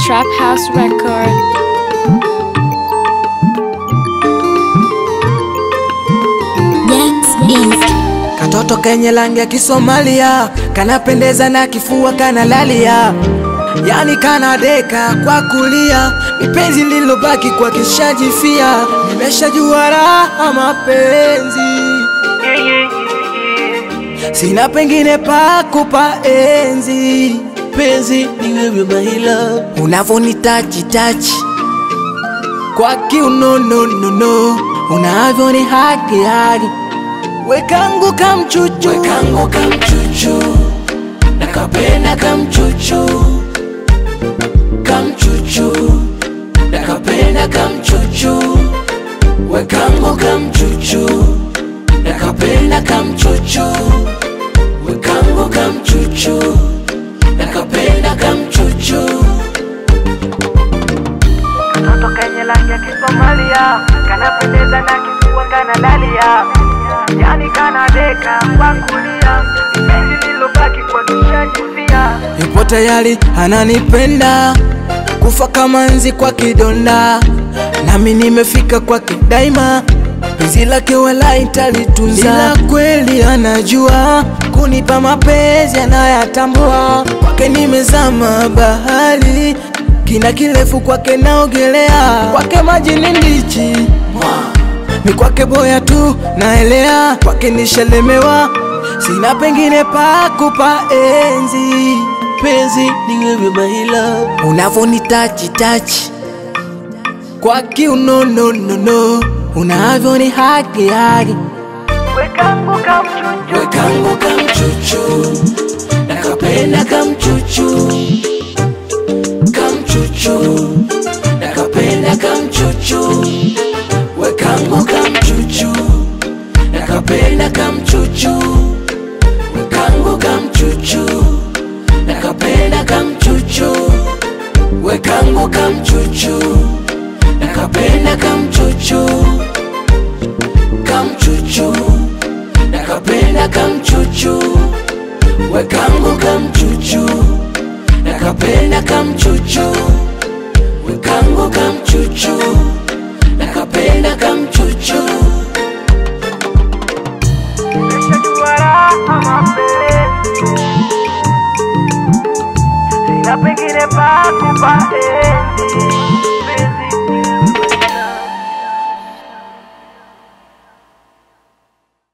Trap House Record. Katoto kenye rangi ya Kisomalia, kanapendeza na kifua kanalalia, yani kanadeka kwa kulia, mipenzi lilobaki kwa kishajifia, nimeshajua raha mapenzi, sina pengine pa kupa enzi. Penzi ni wewe my love, unavonitachi tachi kwa kiuno no no no, unavoni hagi hagi, wekangu kamchuchu, wekangu kamchuchu, nakapenda kamchuchu, kamchuchu, nakapenda kamchuchu, wekangu kamchuchu, nakapenda kamchuchu, wekangu kamchuchu, nakapenda kamchuchu. Katoto kenye rangi ya Kisomalia, kanapendeza na kifua kanalalia, yani kanadeka kwa kulia, mipenzi lilobaki kwa kishajifia, yupo tayari ananipenda, kufa kama nzi kwa kidonda, nami nimefika kwa kidaima, penzi lake wala italitunza, ila kweli anajua kunipa mapenzi anayatambua, kwake nimezama bahari, kina kirefu kwake naogelea, kwake maji ni ndichi, mi kwake boya tu naelea, kwake nishalemewa, sina pengine pa kupa enzi. Penzi ni wewe my love, unavonitachi tachi kwa kiuno no no no, unavoni hagi hagi, wekangu kamchuchu, wekangu kamchuchu, nakapenda kamchuchu, kamchuchu, nakapenda kamchuchu, wekangu kamchuchu, nakapenda kamchuchu, wekangu kamchuchu, nakapenda kamchuchu, wekangu kamchuchu, nakapenda kamchuchu, kamchuchu, nakapenda kamchuchu, wekangu kamchuchu, nakapenda kamchuchu, wekangu kamchuchu, nakapenda kamchuchu. Nimeshajua raha mapenzi, sina pengine pa kupa enzi.